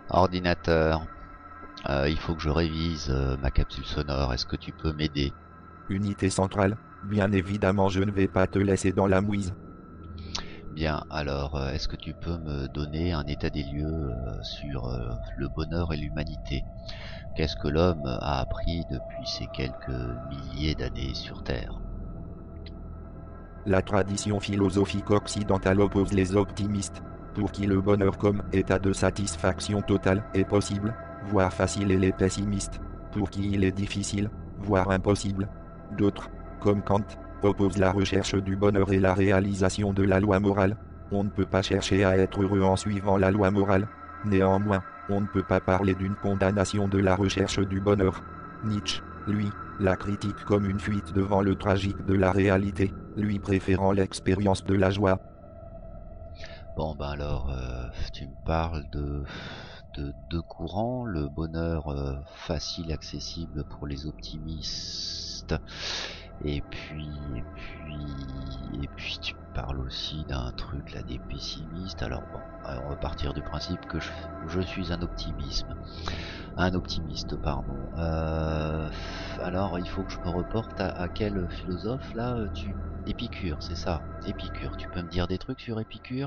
Ordinateur, il faut que je révise ma capsule sonore. Est-ce que tu peux m'aider? Unité centrale, bien évidemment je ne vais pas te laisser dans la mouise. Bien, alors est-ce que tu peux me donner un état des lieux sur le bonheur et l'humanité? Qu'est-ce que l'homme a appris depuis ces quelques milliers d'années sur Terre? La tradition philosophique occidentale oppose les optimistes, pour qui le bonheur comme état de satisfaction totale est possible, voire facile, et les pessimistes, pour qui il est difficile, voire impossible. D'autres, comme Kant, opposent la recherche du bonheur et la réalisation de la loi morale. On ne peut pas chercher à être heureux en suivant la loi morale. Néanmoins, on ne peut pas parler d'une condamnation de la recherche du bonheur. Nietzsche, lui, la critique comme une fuite devant le tragique de la réalité, lui préférant l'expérience de la joie. Bon ben alors, tu me parles de deux courants, le bonheur facile, accessible pour les optimistes, et puis tu me parles aussi d'un truc là des pessimistes. Alors bon, on va partir du principe que je suis un optimiste, pardon. Alors il faut que je me reporte à quel philosophe là, Épicure, c'est ça, Épicure. Tu peux me dire des trucs sur Épicure?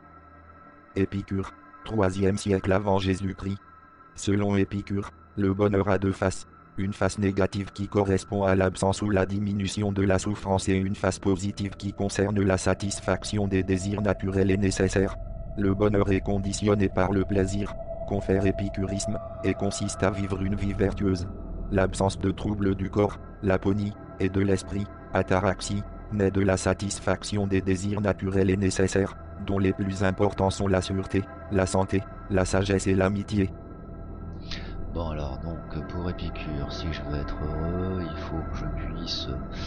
Épicure, 3e siècle avant Jésus-Christ. Selon Épicure, le bonheur a deux faces. Une face négative qui correspond à l'absence ou la diminution de la souffrance et une face positive qui concerne la satisfaction des désirs naturels et nécessaires. Le bonheur est conditionné par le plaisir, confère épicurisme, et consiste à vivre une vie vertueuse. L'absence de troubles du corps, l'aponie, et de l'esprit, ataraxie, naît de la satisfaction des désirs naturels et nécessaires, dont les plus importants sont la sûreté, la santé, la sagesse et l'amitié. Bon alors donc pour Épicure, si je veux être heureux, il faut que je puisse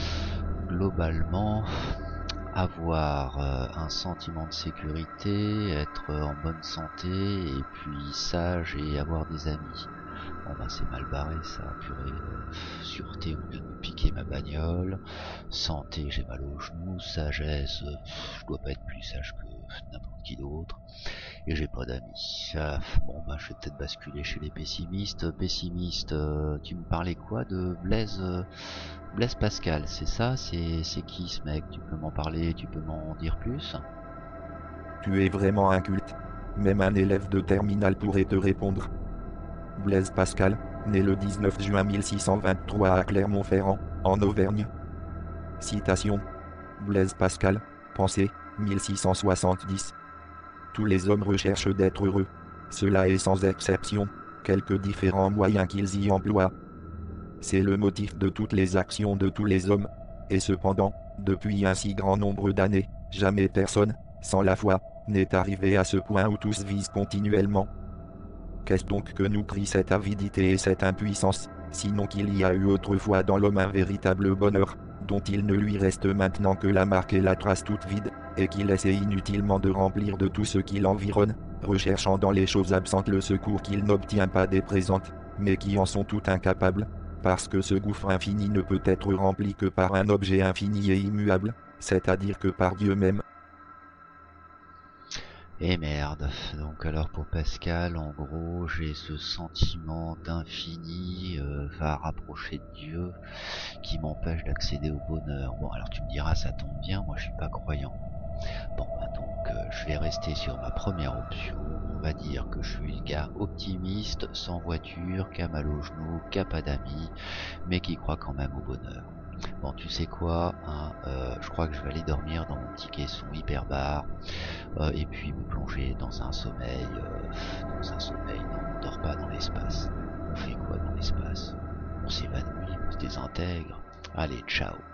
globalement avoir un sentiment de sécurité, être en bonne santé, et puis sage et avoir des amis. Bon bah c'est mal barré ça, purée. Sûreté, on vient de me piquer ma bagnole. Santé, j'ai mal aux genoux. Sagesse, je dois pas être plus sage que n'importe qui d'autre. Et j'ai pas d'amis. Bon bah je vais peut-être basculer chez les pessimistes. Pessimiste, tu me parlais quoi de Blaise Pascal, c'est ça? C'est qui ce mec? Tu peux m'en parler, tu peux m'en dire plus? Tu es vraiment inculte. Même un élève de terminale pourrait te répondre. Blaise Pascal, né le 19 juin 1623 à Clermont-Ferrand, en Auvergne. Citation. Blaise Pascal, Pensée, 1670. Tous les hommes recherchent d'être heureux. Cela est sans exception, quelques différents moyens qu'ils y emploient. C'est le motif de toutes les actions de tous les hommes. Et cependant, depuis un si grand nombre d'années, jamais personne, sans la foi, n'est arrivé à ce point où tous visent continuellement. Qu'est-ce donc que nous crie cette avidité et cette impuissance, sinon qu'il y a eu autrefois dans l'homme un véritable bonheur, dont il ne lui reste maintenant que la marque et la trace toute vide, et qu'il essaie inutilement de remplir de tout ce qui l'environne, recherchant dans les choses absentes le secours qu'il n'obtient pas des présentes, mais qui en sont tout incapables, parce que ce gouffre infini ne peut être rempli que par un objet infini et immuable, c'est-à-dire que par Dieu même. Et merde, donc alors pour Pascal, en gros, j'ai ce sentiment d'infini va rapprocher de Dieu qui m'empêche d'accéder au bonheur. Bon, alors tu me diras, ça tombe bien, moi je suis pas croyant. Bon, bah donc je vais rester sur ma première option. On va dire que je suis le gars optimiste, sans voiture, qui a mal aux genoux, qui a pas d'amis, mais qui croit quand même au bonheur. Bon, tu sais quoi, hein, je crois que je vais aller dormir dans mon petit caisson hyper bar, et puis me plonger dans un sommeil, non, on dort pas dans l'espace. On fait quoi dans l'espace? On s'évanouit, on se désintègre. Allez, ciao.